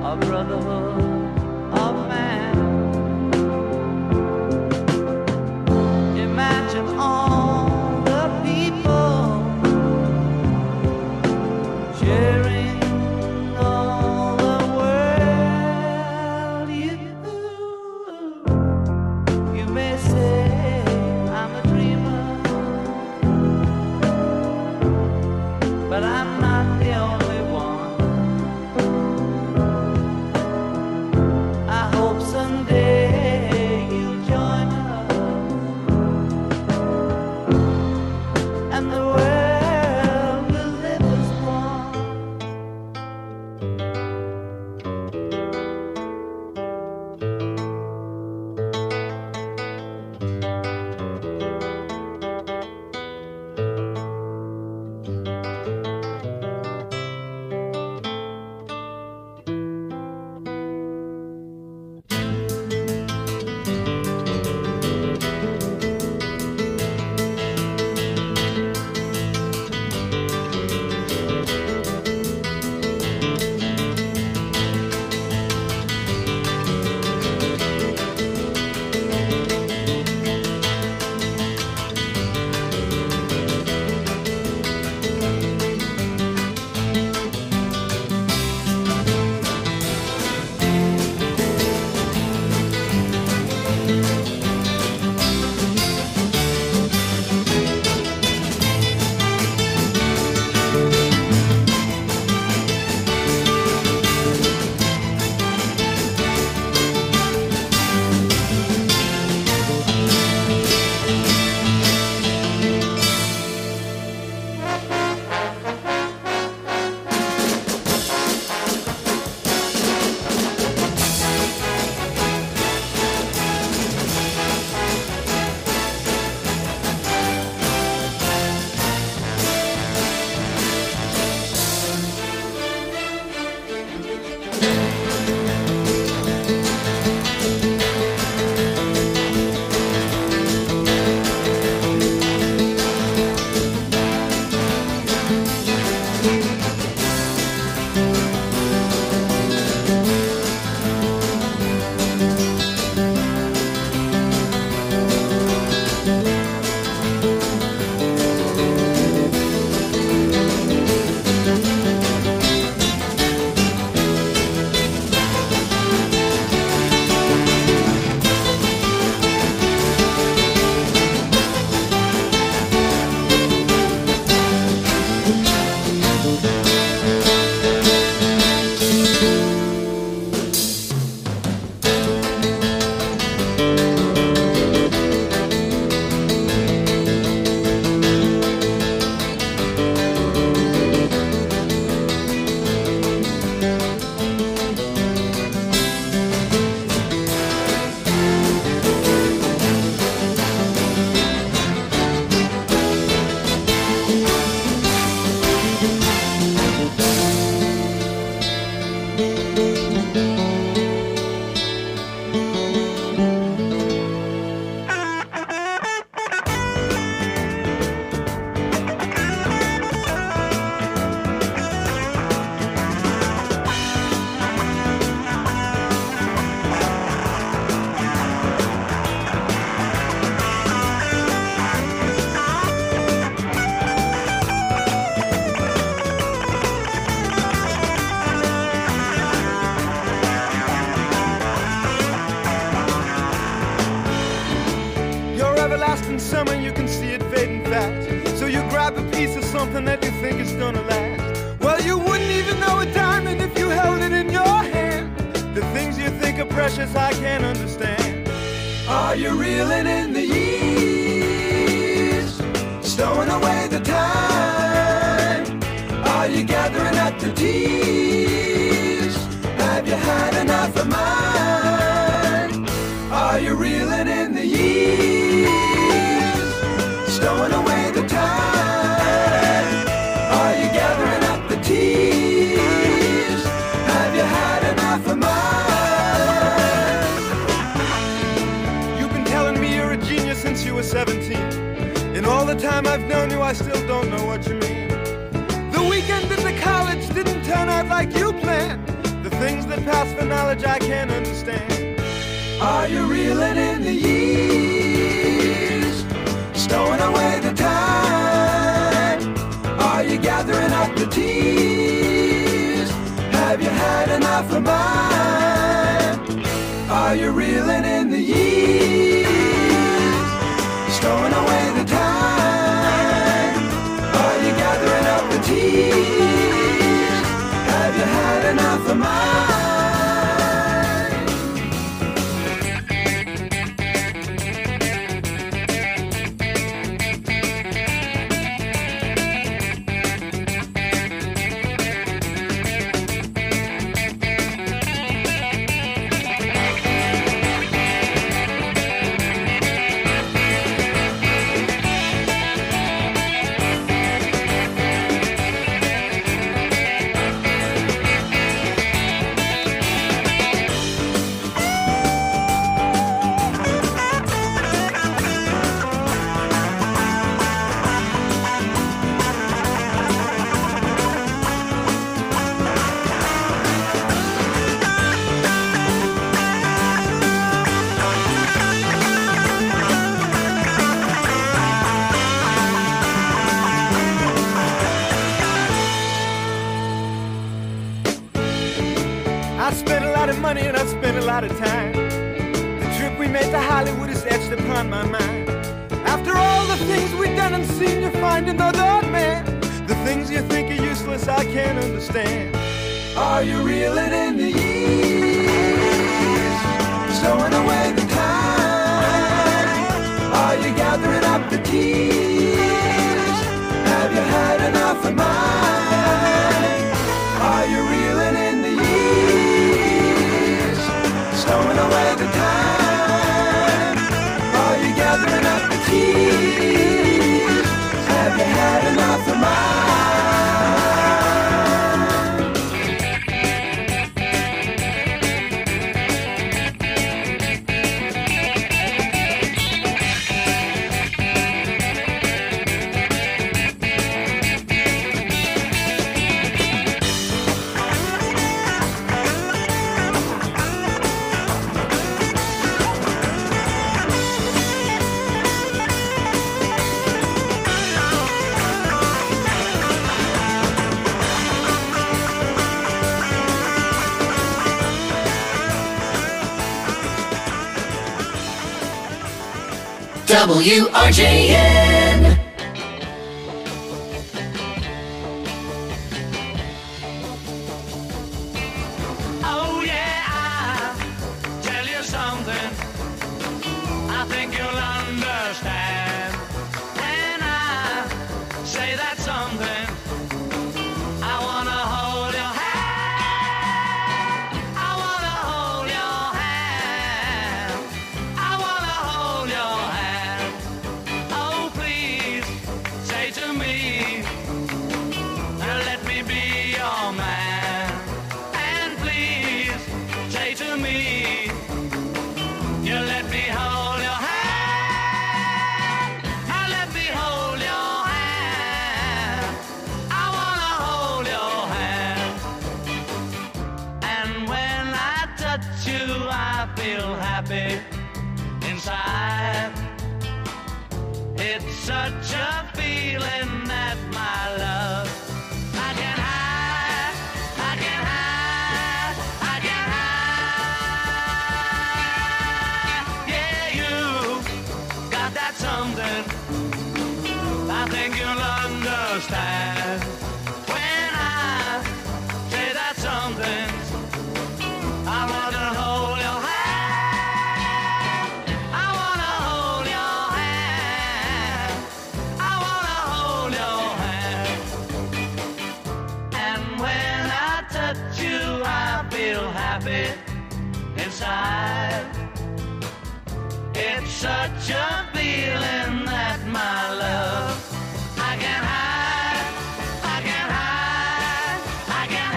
a brotherhood of man. Imagine all the people sharing all the world. You may say I'm a dreamer, but I'm not the only one. I hope someday you'll join us and the world will live as one. Everlasting summer, you can see it fading fast. So you grab a piece of something that you think is gonna last. Well, you wouldn't even know a diamond if you held it in your hand. The things you think are precious, I can't understand. Are you reeling in the years, stowing away the time? Are you gathering up the tears? Have you had enough of mine? Are you reeling in the years, stowing away the time? Are you gathering up the tears? Have you had enough of mine? You've been telling me you're a genius since you were 17. In all the time I've known you, I still don't know what you mean. The weekend at the college didn't turn out like you planned. The things that past for knowledge I can't understand. Are you reeling in the years, stowing away the time? Are you gathering up the tears? Have you had enough of mine? Are you reeling in the years, stowing away the time? Are you gathering up the tears? Have you had enough of mine? I spent a lot of money and I spent a lot of time. The trip we made to Hollywood is etched upon my mind. After all the things we've done and seen, you find another man. The things you think are useless I can't understand. Are you reeling in the years, stowing away the time? Are you gathering up the tears? Have you had enough of mine? Are you reeling in the years, stowing away the time? Are you gathering up the tears? Have you had enough of mine? WRJN. Oh yeah, I'll tell you something I think you'll understand. When I say that something, I wanna hold your hand. I wanna hold your hand. I wanna hold your hand. Oh please, say to me, let me be your man. And please, say to me, you let me hold your hand. Now let me hold your hand. I wanna hold your hand. And when I touch you, I feel happy inside. It's such a feeling that my love I can hide, I can hide, I can hide. Yeah, you got that something I think you'll understand. When I say that something, I wanna hold your hand. I wanna hold your hand. I wanna hold your hand. And when I touch you, I feel happy inside. It's such a feeling that my love I can hide, I can hide, I can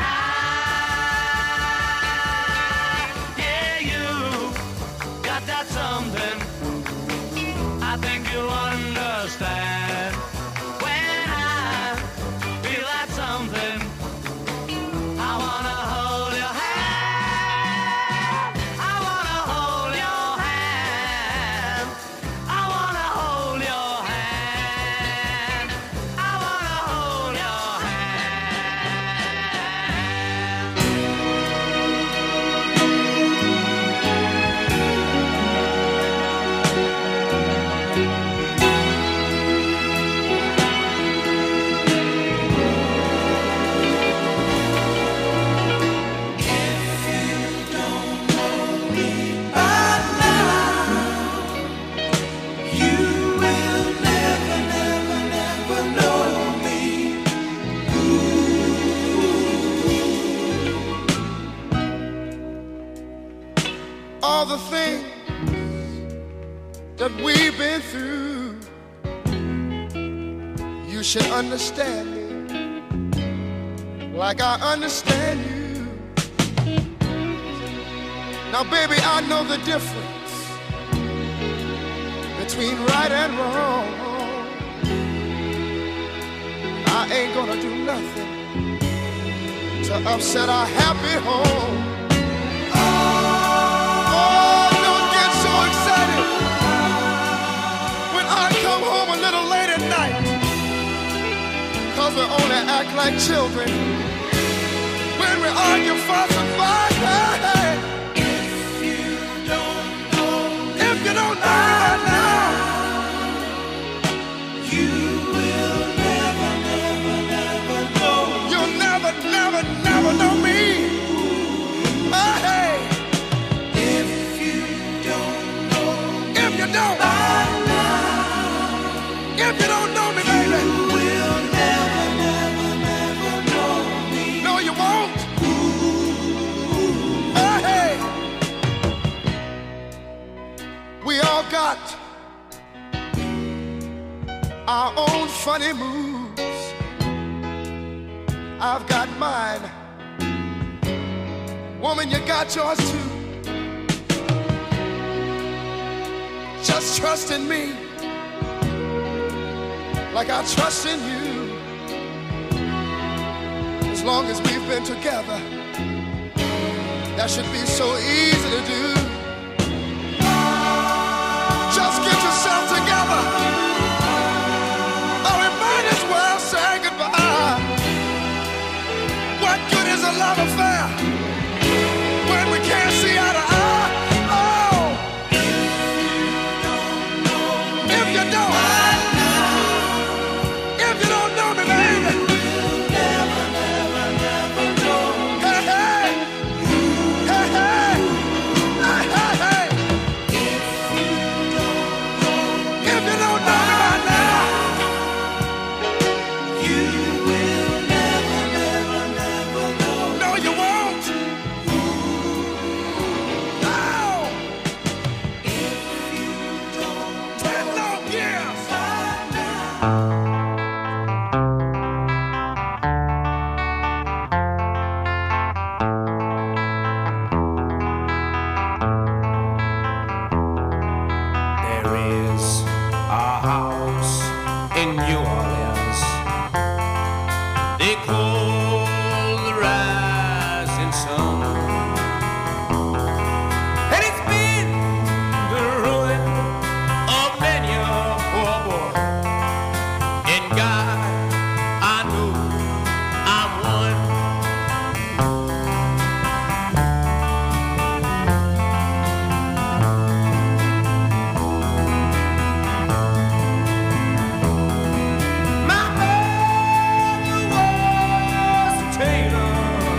hide. Yeah, you got that something I think you'll understand. When I feel that something, I wanna hold your hand. all the things that we've been through, you should understand me like I understand you. Now, baby, I know the difference between right and wrong. I ain't gonna do nothing to upset our happy home. Oh, don't get so excited when I come home a little late at night, 'cause we only act like children when we argue, fuss, and fight. Hey, if you don't know that now, you will never, never, never know. You'll never, never, never know me. Hey, if you don't know, if you don't, if you don't know me, baby, you will never, never, never know me. No, you won't. Hey, we all got our own funny moves. I've got mine. Woman, you got yours too. Just trust in me like I trust in you. As long as we've been together, that should be so easy to do. Just get yourself together, or we might as well say goodbye. What good is a love affair when we can't see eye to eye? Oh, if you don't, if you don't know me, baby, you'll never, never, never know. Hey, hey, hey, hey, hey, hey, hey. If you don't know me right now, you will never, never, never know. No, you won't. No. If you don't 10 long years. There is a house in New Orleans they call the Rising Sun, and it's been the ruin of many a poor boy. And God, I know I'm one. My mother was a tailor.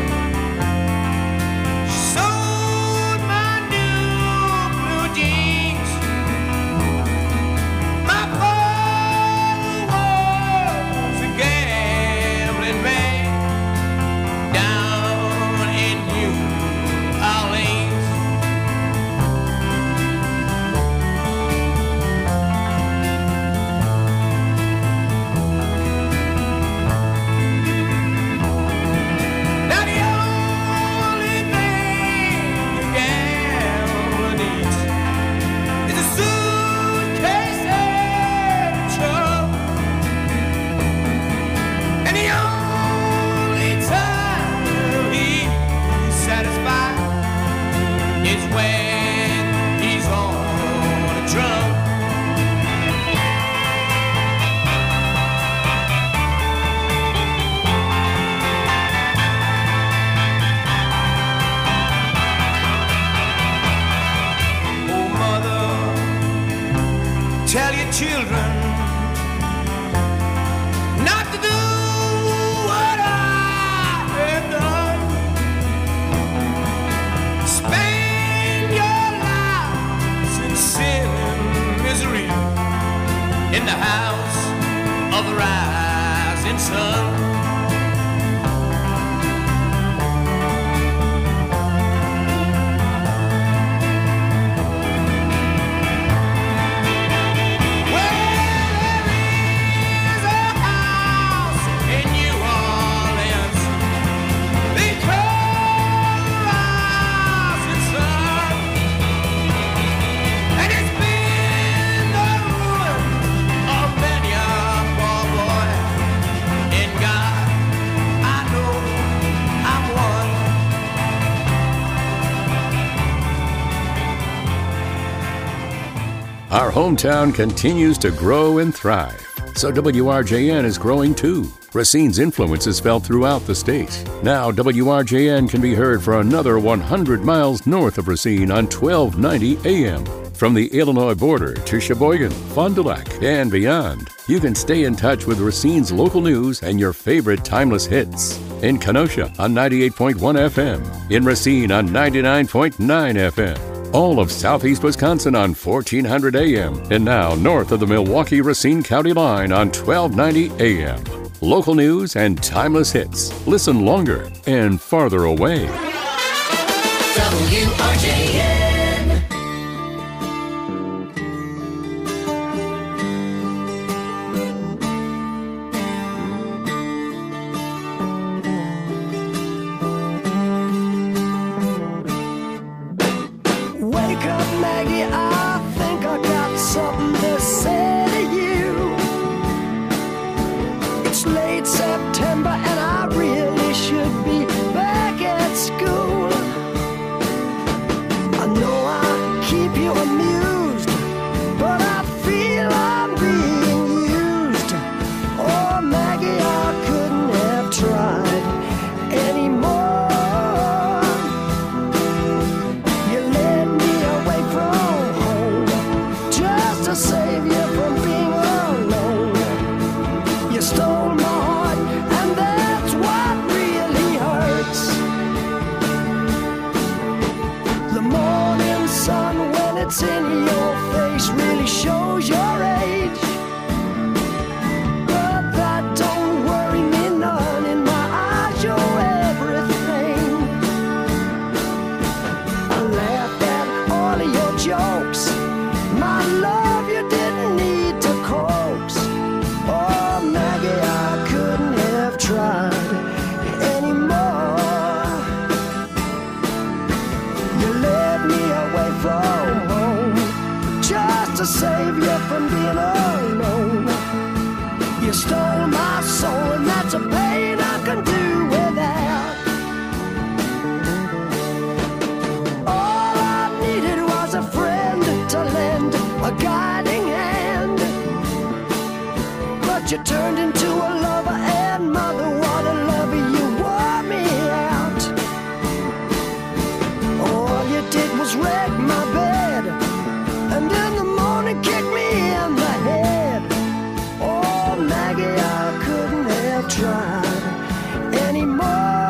She sewed my new blue jeans. My father was a gambling man down in New Orleans. Now the only thing a gambler needs is a suitcase and a truck. And the only time he's satisfied is when he's on a drum. Oh, mother, tell your children not to do what I have done. Spend your Our hometown continues to grow and thrive, so WRJN is growing too. Racine's influence is felt throughout the state. Now WRJN can be heard for another 100 miles north of Racine on 1290 AM. From the Illinois border to Sheboygan, Fond du Lac, and beyond, you can stay in touch with Racine's local news and your favorite timeless hits. In Kenosha on 98.1 FM, in Racine on 99.9 FM. All of southeast Wisconsin on 1400 AM, and now north of the Milwaukee-Racine County line on 1290 AM. Local news and timeless hits. Listen longer and farther away. WRJN. Wake up, Maggie, I think I got something to say to you. It's late September and I really should be back at school. I know I keep you amused, but I feel I'm being used. Oh, Maggie, I couldn't have tried anymore. You led me away from home just to save you from being alone. You stole my heart, and that's what really hurts. The morning sun, when it's in your face, really shows your age. But that don't worry me none. In my eyes, you're everything. I laughed at all of your jokes. My love, you didn't need to coax. Oh, Maggie, I couldn't have tried anymore. You led me away from home just to save you from being alone. You stole my soul, and that's a pain I can do without. All I needed was a friend to lend a guiding hand. But you turned into a lover and mother. What a lover, you wore me out. All you did was wreck my bed, and in the morning kick me in the head. Oh, Maggie, I couldn't have tried anymore.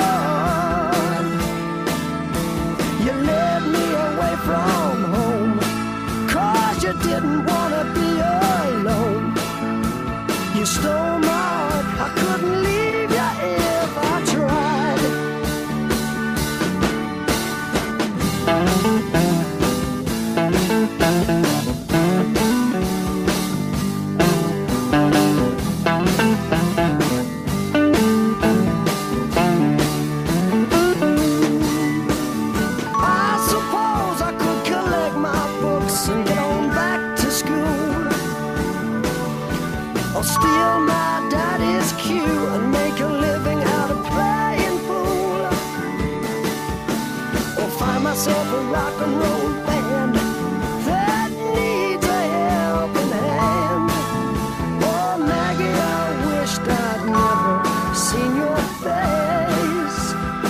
You led me away from home, 'cause you didn't wanna be alone. You stole my heart, I couldn't leave you if I tried. I suppose I could collect my books and get on back to school, or steal my daddy's cue and make a living out of playing pool, or find myself a rock and roll band that needs a helping hand. Oh, Maggie, I wished I'd never seen your face.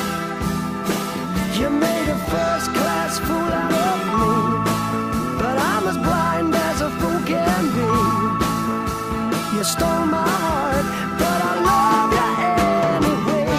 You made a first-class fool out of me, but I'm as blind as a fool can be. You stole my heart, but I love you anyway.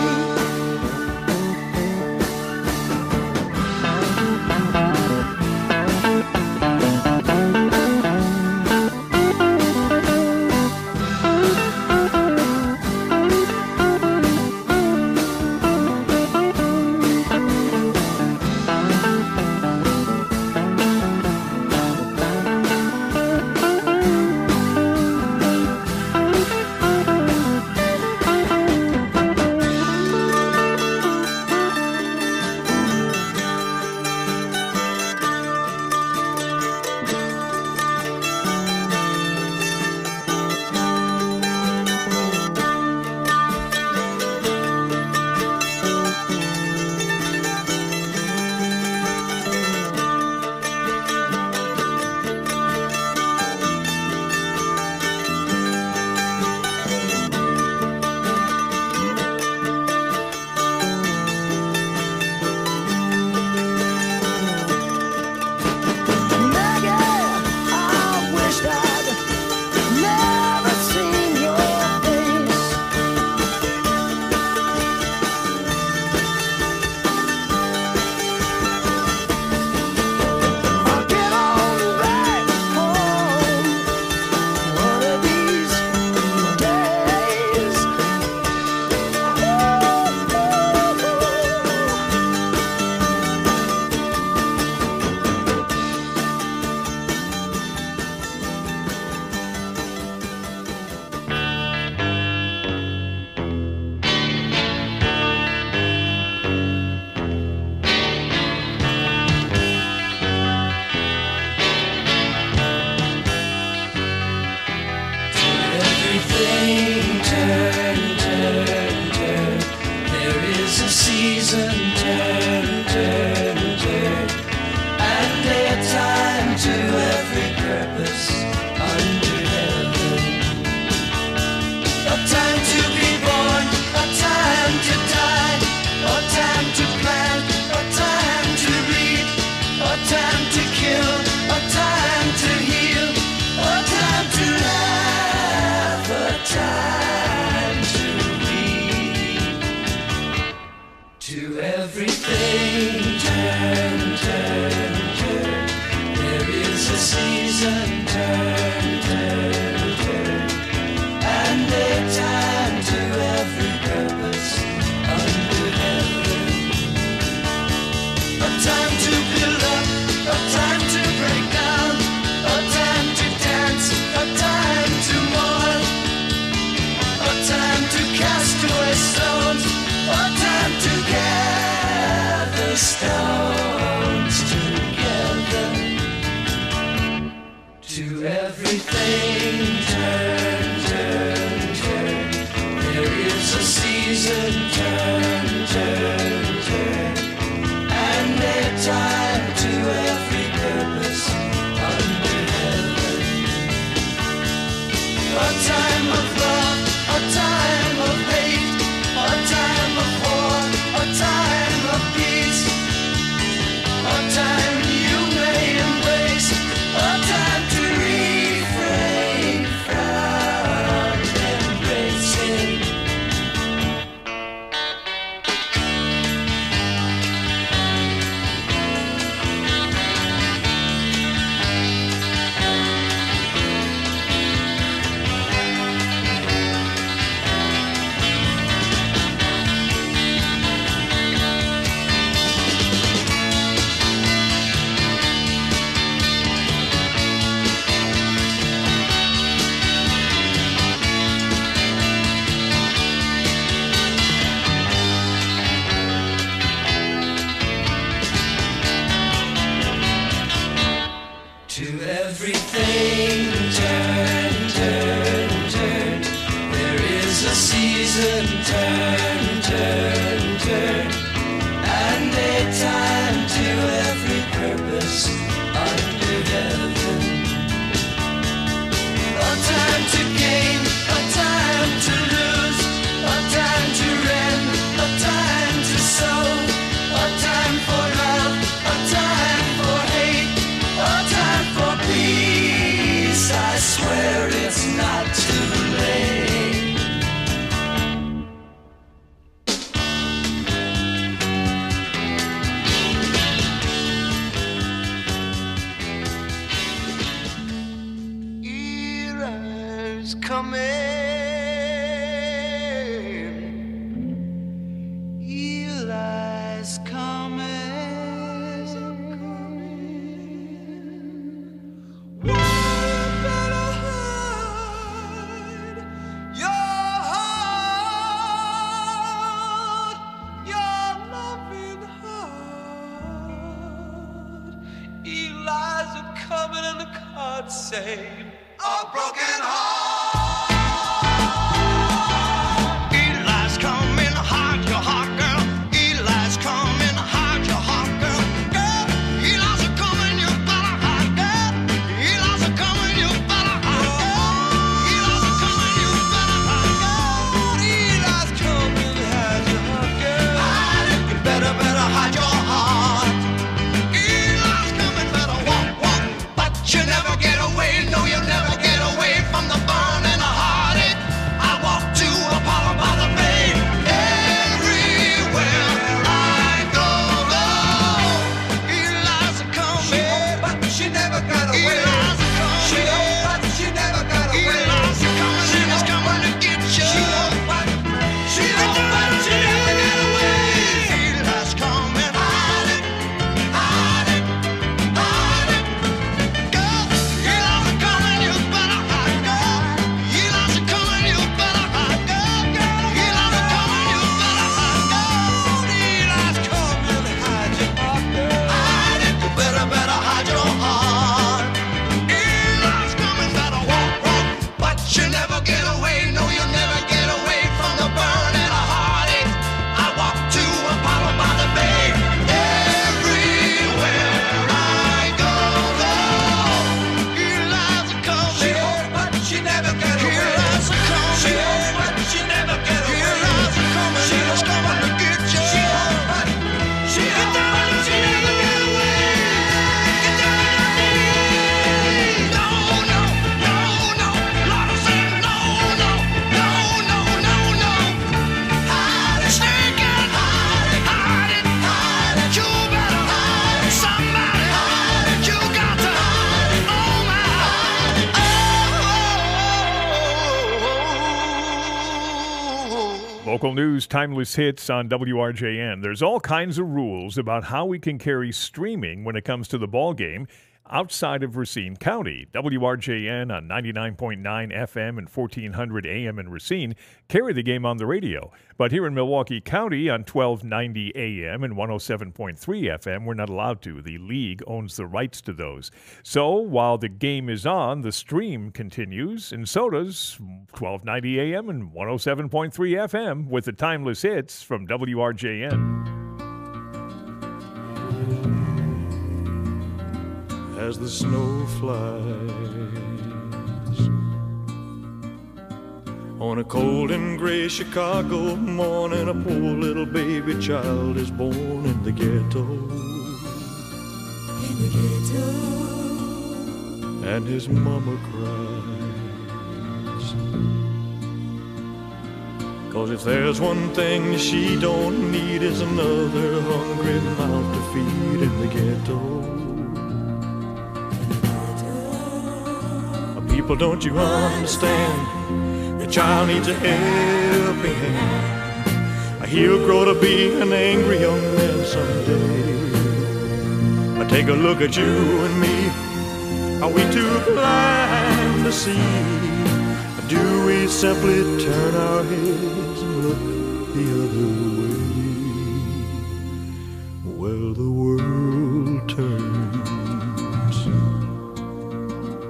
everything turn, turn, turn. There is a season, turn, turn, turn. And a time to every purpose under heaven. A time to gain, a time to lose, a time to rend, a time to sow, a time for love, a time for hate, a time for peace. I swear it's not too late. Era's coming. Eli's coming. One better hide your heart, your loving heart. Eli's a coming and the cards say a broken heart. Eli's coming, hide your heart, girl. Eli's coming, hide your heart, girl. Girl, Eli's a coming, you better hide, girl. Eli's a coming, you better hide, girl. Eli's a coming, you better hide, girl. Eli's coming, hide your heart, girl. Hide it, you better hide your heart. Eli's coming, better walk, walk, but you never get away. No, you never get away from the burn and the heartache. I walk to Apollo by the bay. Everywhere I go, Eli's a coming, but she never got away. Eli's a coming, but she never got away. Eli's a coming, she's coming to get you. She knows, but she never got away. Eli's coming, hide it, hide it, hide it. Girl, Eli's a coming, you better hide, girl. Eli's a coming, you better hide, girl. Eli's a coming, you better hide, girl. Eli's coming, hide your heart, girl. Hide it, you better hide your heart. Eli's coming, better walk, walk, but you never get away. No, you never get away from the burn and the heartache. I walk to Apollo by the bay. Everywhere I go, Eli's a coming, but she never get away. Eli's a coming, but she never get away. Eli's a coming, she's coming to get you. But she never get away. Get down on your knees. No, no, no, no. Lord, I said no, no, no, no, no, no. Hide it, sneak it, hide it, hide it, hide it. You better hide it. Somebody hide it. You got to hide it. Oh my, oh. Local news, timeless hits on WRJN. There's all kinds of rules about how we can carry streaming when it comes to the ball game outside of Racine County. WRJN on 99.9 FM and 1400 AM in Racine carry the game on the radio. But here in Milwaukee County on 1290 AM and 107.3 FM, we're not allowed to. The league owns the rights to those. So while the game is on, the stream continues, and so does 1290 AM and 107.3 FM with the timeless hits from WRJN. As the snow flies on a cold and gray Chicago morning, a poor little baby child is born in the ghetto. In the ghetto. And his mama cries, 'cause if there's one thing she don't need is another hungry mouth to feed in the ghetto. People, don't you understand? The child needs a helping hand. He'll grow to be an angry young man someday. Take a look at you and me. Are we too blind to see? Or do we simply turn our heads and look the other way? Well, the world turns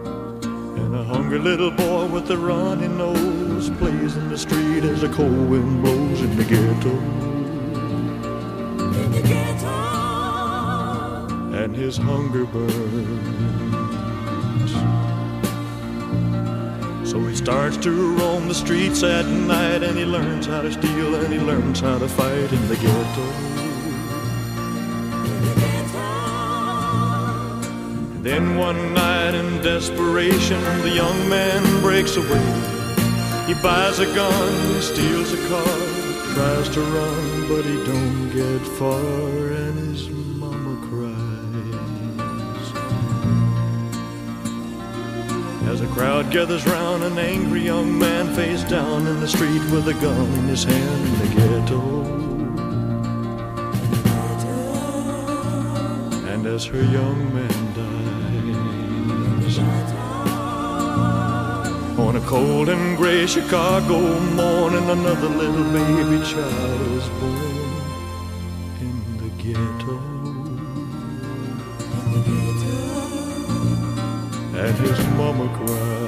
little boy with a runny nose plays in the street as the cold wind blows in the ghetto. In the ghetto. And his hunger burns. So he starts to roam the streets at night, and he learns how to steal, and he learns how to fight in the ghetto. Then one night in desperation, the young man breaks away. He buys a gun, steals a car, tries to run, but he don't get far, and his mama cries. As a crowd gathers round, an angry young man face down in the street with a gun in his hand in the ghetto. And as her young man dies, on a cold and gray Chicago morning, another little baby child is born in the ghetto. And his mama cried.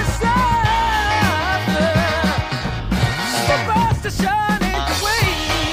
The sun ain't the way.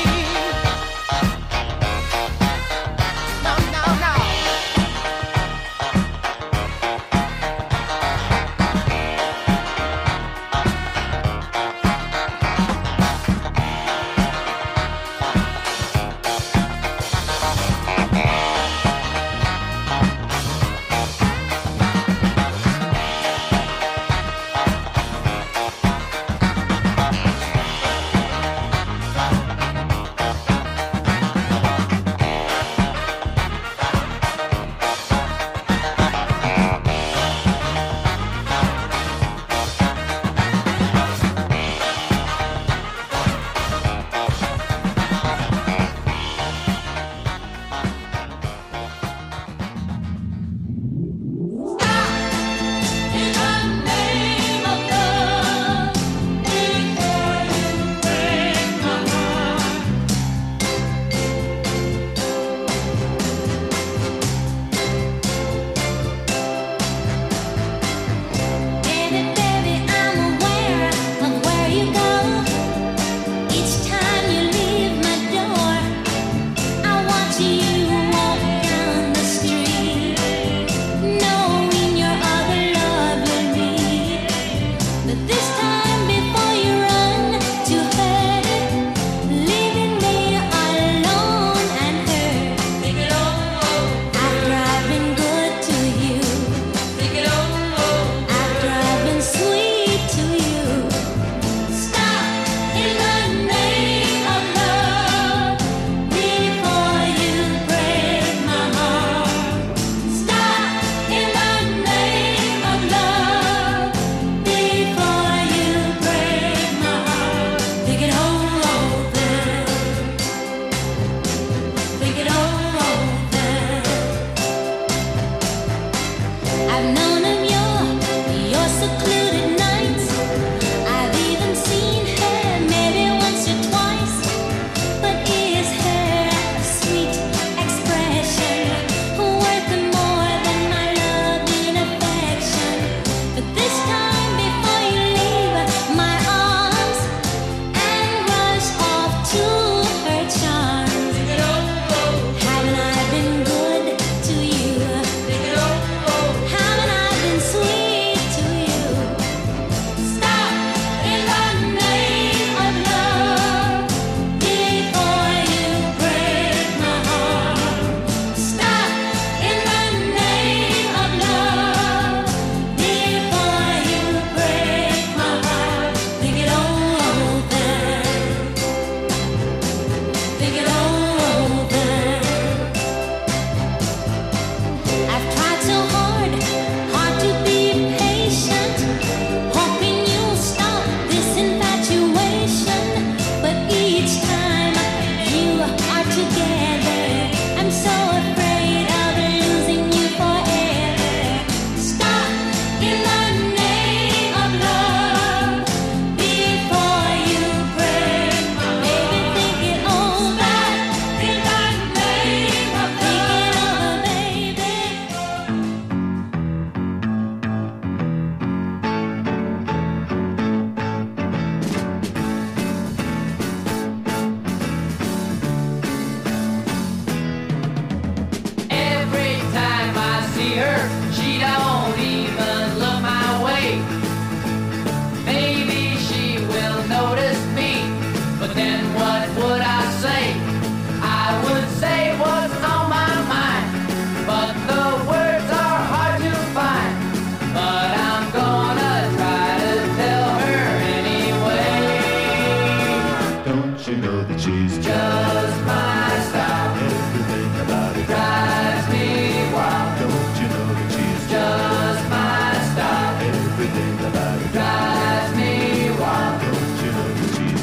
everything about her drives me wild. Don't you know that she's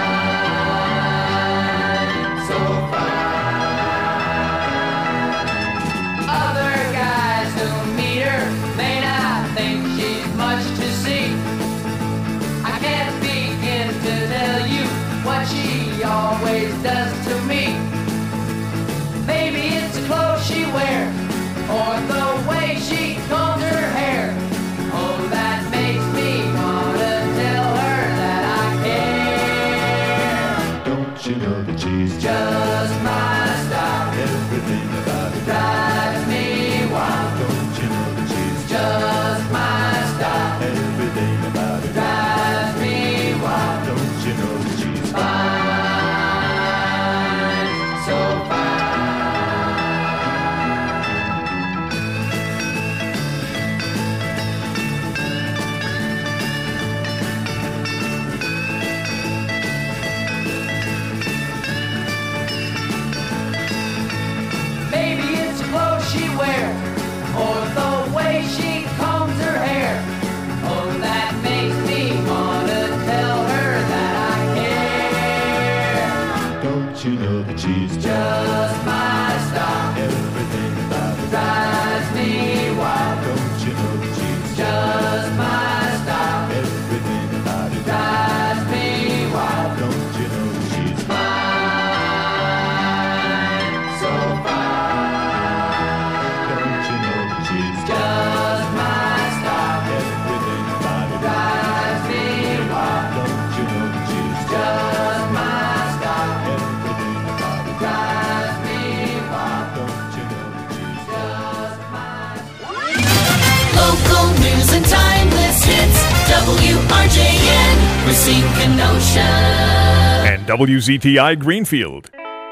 Fine, so fine. Other guys who meet her may not think she's much to see. I can't begin to tell you what she always does to me. Maybe it's the clothes she wears, or the way she combs her hair. Oh, that makes me wanna tell her that I care. Don't you know that she's Just my style everything about her drives me wild. Don't you know that she's Just my style everything about her drives me wild. Don't you know that she's Fine, so fine. Maybe it's the clothes she wears, or the way she combs her hair. Oh, that makes me wanna tell her that I care. Don't you know that she's Just my style everything about her drives me wild. Don't you know that she's Just my style everything about her drives me wild. Don't you know that she's Fine, so fine. Don't you know that she's Just my style everything about her drives me wild. Don't you know that she's Just my style everything about her drives me wild. Don't you know that she's Just my Local news and timeless hits. WRJN, Racine, Kenosha. And WZTI Greenfield.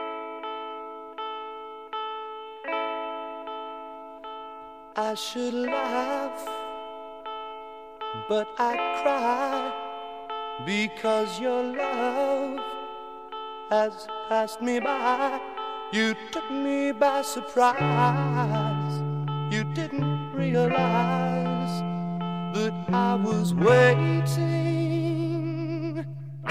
I should laugh, but I cry because your love has passed me by. You took me by surprise. You didn't realize that I was waiting.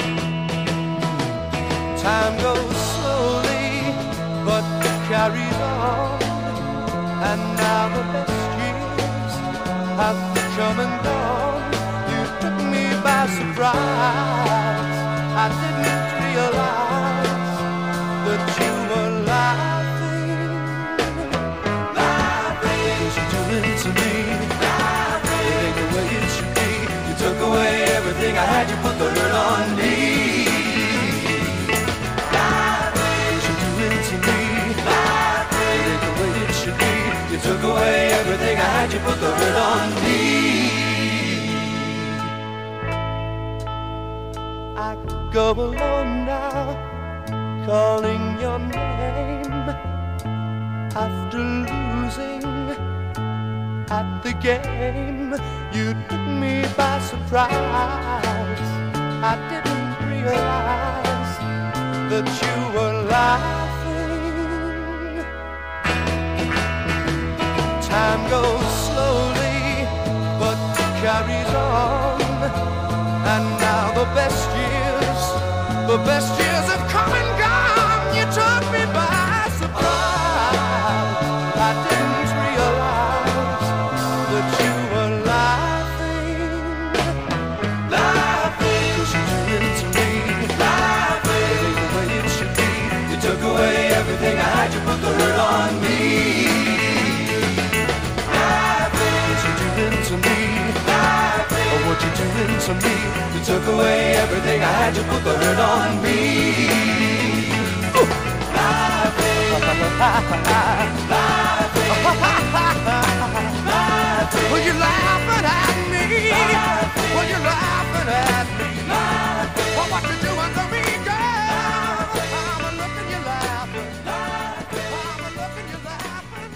Time goes slowly, but it carries on. And now the best years have come and gone. You took me by surprise. I didn't realize that you were laughing. Laughing, you're doing to me. Laughing, it ain't the way it should be. You took away everything I had. You put the hurt on me. Laughing, you're doing to me. Laughing, it ain't the way it should be. You took away everything I had, you put the hurt on me. I go alone now, calling your name. After losing at the game, you took me by surprise. I didn't realize that you were laughing. Time goes slowly, but carries on. And now the best years have come and gone. You took me by surprise. I didn't realize that you were laughing. Laughing, 'cause you're doing to me. Laughing, it ain't the way it should be. You took away everything I had, you put the hurt on me. To me, oh, what you doing to me? You took away everything I had, you put the hurt on me. Well, you're laughing at me. Well, you're laughing at me. Well, what you doing to me, girl? I'm a looking, you laughing. I'm a looking, you laughing.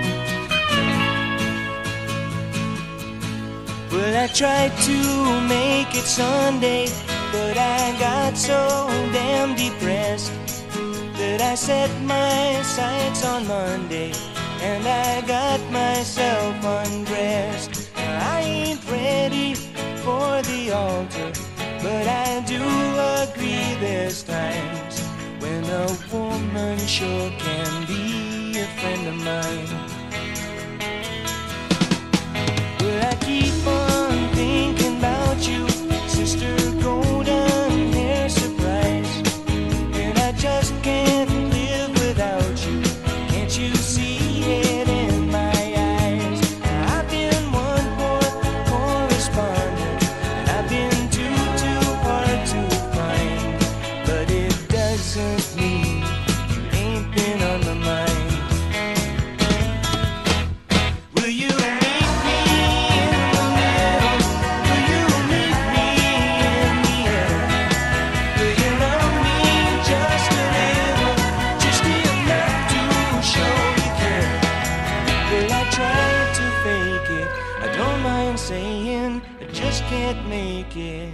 I tried to make it Sunday, but I got so damn depressed that I set my sights on Monday and I got myself undressed. I ain't ready for the altar, but I do agree there's times when a woman sure can be a friend of mine. But I keep on thinking about you, Sister Golden Hair Surprise, and I just can't live without you. Can't you see it in my eyes? I've been one poor correspondent, and I've been too hard to find, but it doesn't mean you ain't been on my mind. Will you meet me in the middle? Will you meet me in the air? Will you love me just a little, just enough to show you care? Will I try to fake it? I don't mind saying I just can't make it.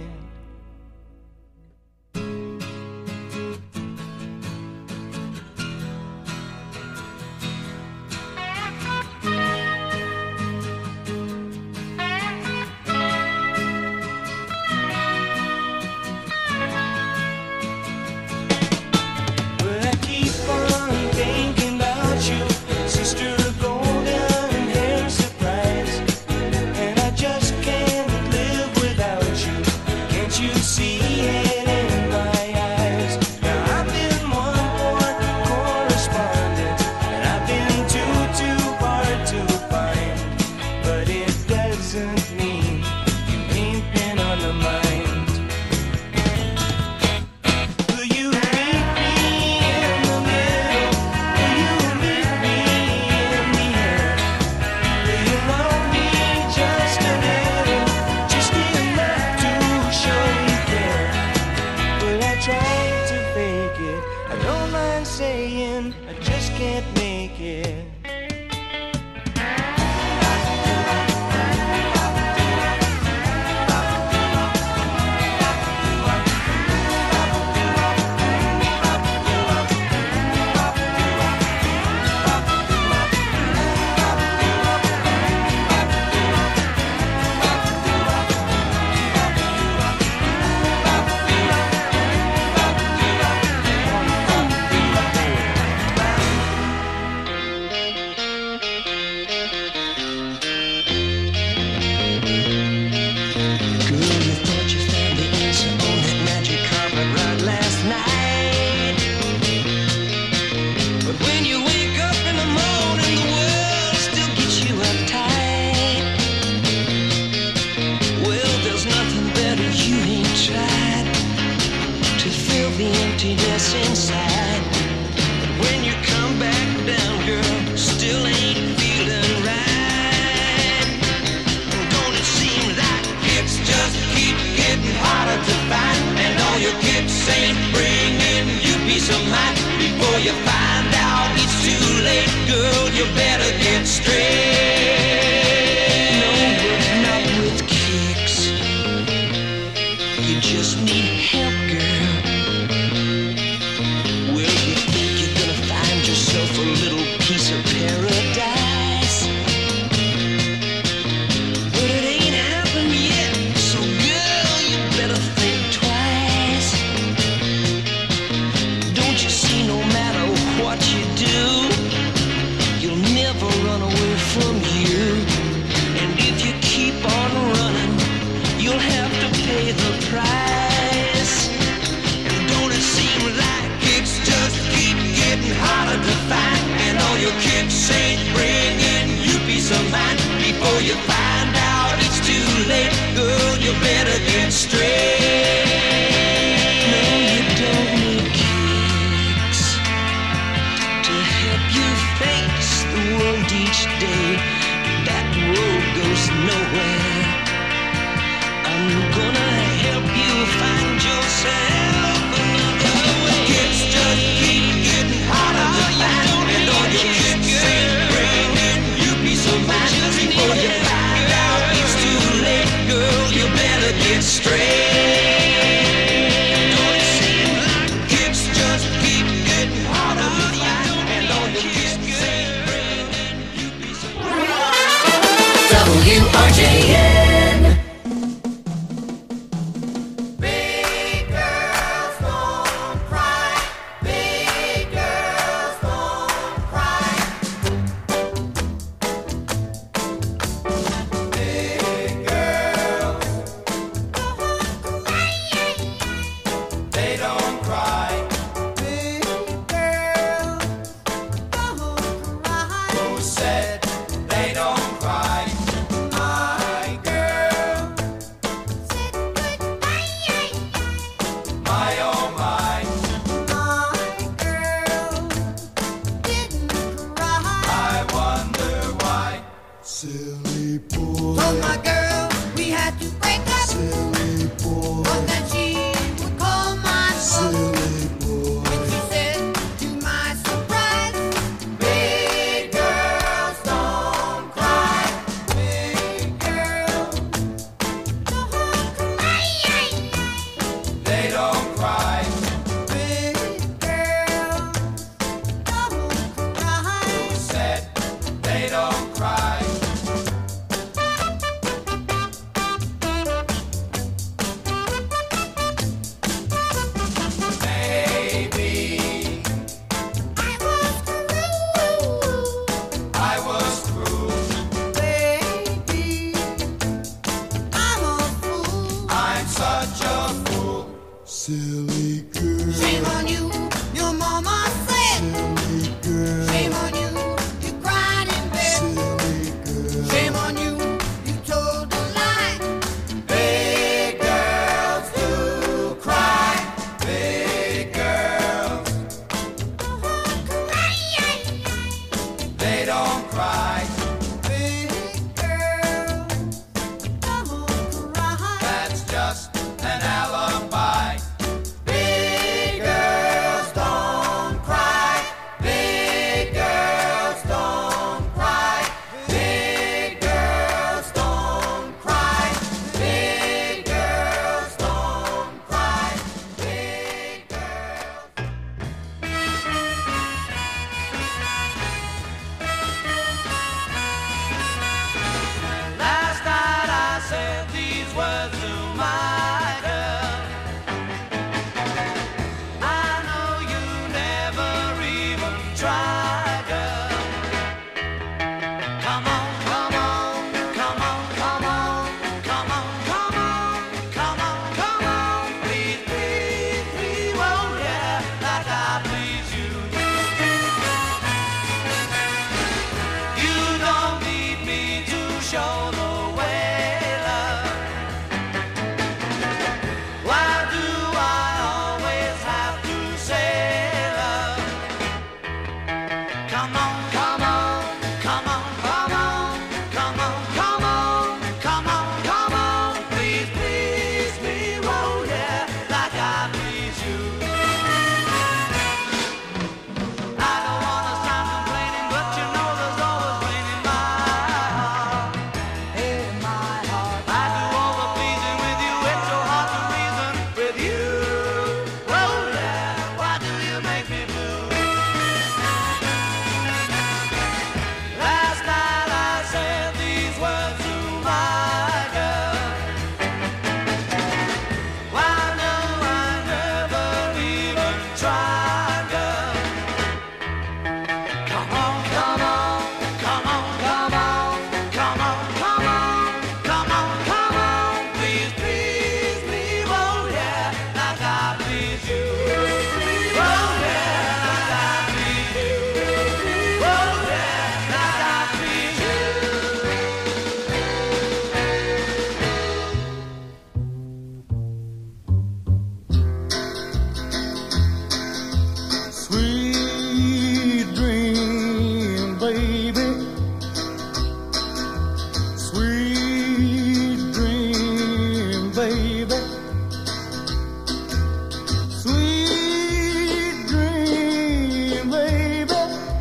But I keep on thinking about you, Sister Golden Hair Surprise, and I just can't live without you. Can't you see it in my eyes? Now I've been one poor correspondent, and I've been too hard to find, but it doesn't mean you ain't been on the mind. Will you meet me in the middle? Will you meet me in the air? Will you love me just a little, just enough to show you care? Will I try to fake it? I don't mind saying I just can't make it. Girl, you thought you found the answer on that magic carpet ride last night. But when you wake up in the morning, the world still gets you uptight. Well, there's nothing better you ain't tried to fill the emptiness inside. But when you come back down, girl, still ain't feeling right. Don't it seem like it's just keep getting harder to find, and all your kicks ain't bringing you peace of mind? Before you find out it's too late, girl, you better get straight. No, but not with kicks. You just need help, girl. Well, you think you're gonna find yourself a little piece of paradise, but it ain't happened yet. So, girl, you better think twice. Don't you see, no matter what you do, you'll never run away from you. And if you keep on running, you'll have to pay the price. Silly girl. Shame on you, your mama said. Silly girl. Shame on you, you cried in bed. Silly girl. Shame on you, you told a lie. Big girls do cry. Big girls, they don't cry. Big girl, don't cry. That's just an alibi. Big girls don't cry. Big girls don't cry. Big girls don't cry. Big girls don't cry. Big girls. Last night I said these words to my girl. I know you never even tried, girl. Come on, come on, come on, come on, come on, come on, come on, come on. Please, please, please, oh yeah, like I please you. You don't need me to show the way, love. Why do I always have to say love? Come on, come on, come on, come on, come on, come on, come on, come on. Please, please me, oh yeah, like I please you. I don't wanna sound complaining, but you know there's always rain in my heart. In my heart, I do all the pleasing with you, it's so hard to reason with you. Oh yeah, why do you make me blue? Last night I said these words to my girl. Why do I never even try, girl? Come on, come on, come on, come on, come on, come on, come on, come on. Please, please, please, oh yeah, like I please you. Oh yeah, like I please you. Oh yeah, like I please you. Sweet dream, baby. Sweet dream, baby. Sweet dream, baby.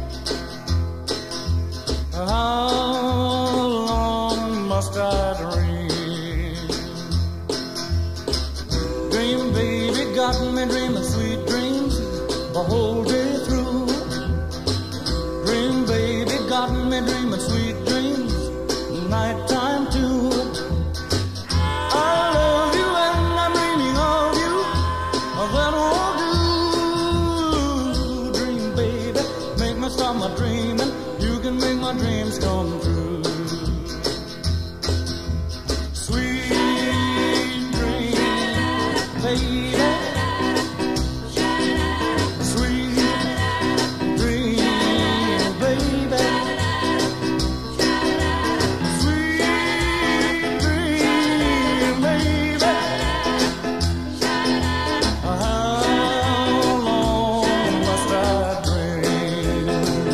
How long must I dream? Dream, baby, got me dreaming sweet dreams the whole day through. Dream, baby, got me dreaming sweet dreams, nighttime too. I love you and I'm dreaming of you, that won't do. Dream, baby, make me stop my dreaming, you can make my dreams come true. Sweet dream, baby. Sweet dream, baby. Sweet dream, baby. How long must I dream?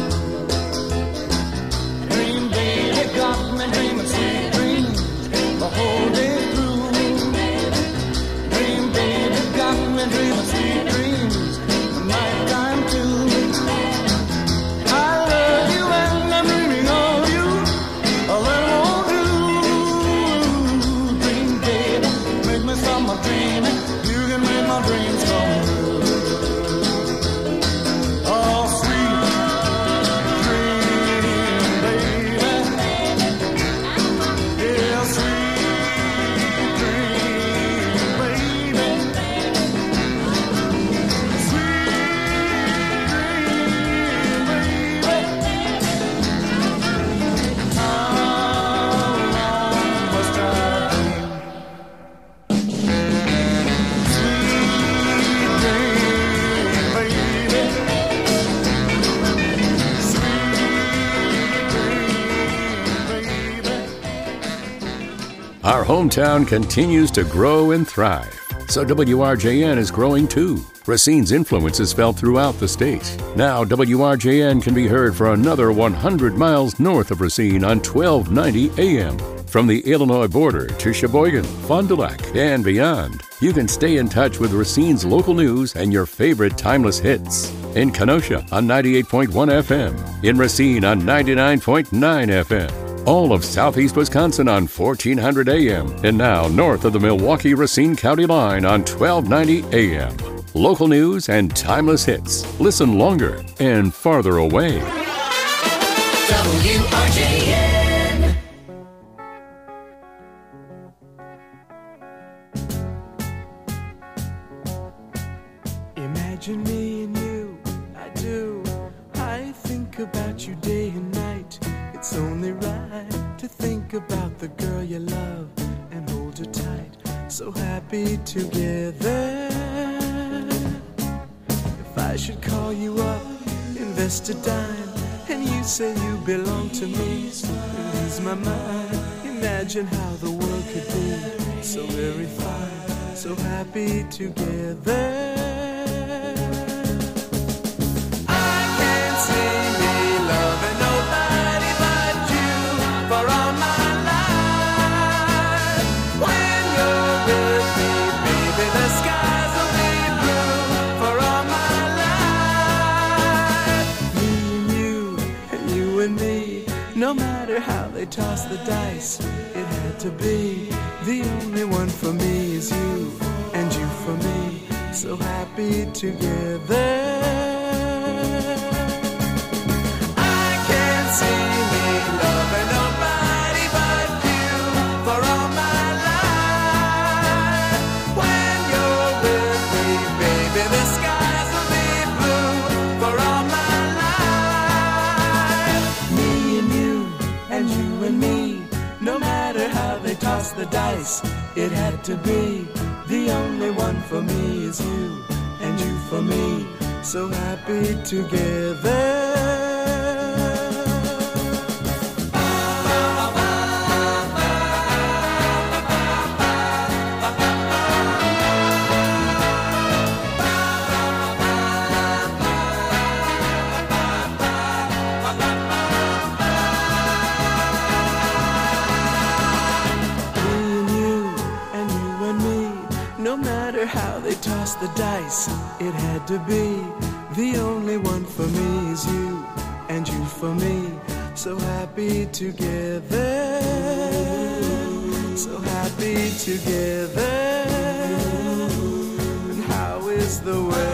Dream, baby, got me dreaming sweet dreams the whole day through. Dream, baby, got me dreaming sweet dreams the nighttime too. I love you and I'm dreaming of you, that won't do. Dream, baby, make me stop my dreaming, you can make my dreams come true. Oh, sweet dream, baby. Yeah, sweet dream, baby. Sweet dream, baby. How long must I dream? Sweet Our hometown continues to grow and thrive, so WRJN is growing too. Racine's influence is felt throughout the state. Now WRJN can be heard for another 100 miles north of Racine on 1290 AM. From the Illinois border to Sheboygan, Fond du Lac, and beyond, you can stay in touch with Racine's local news and your favorite timeless hits. In Kenosha on 98.1 FM, in Racine on 99.9 FM, all of southeast Wisconsin on 1400 AM, and now north of the Milwaukee-Racine County line on 1290 AM. Local news and timeless hits. Listen longer and farther away. WRJN. Imagine me and you, I do. I think about you day and night. It's only right to think about the girl you love and hold her tight. So happy together. If I should call you up, invest a dime, and you say you belong to me, lose my mind. Imagine how the world could be so very fine, so happy together. No matter how they toss the dice, it had to be. The only one for me is you, and you for me, so happy together. I can't see me loving nobody but you for all my life. When you're with me, baby, the skies will be blue for all my life. Me and you, and you and me, no matter how they toss the dice, it had to be. The only one for me is you, and you for me, so happy together. How they toss the dice, it had to be. The only one for me is you, and you for me, so happy together, so happy together. And how is the weather?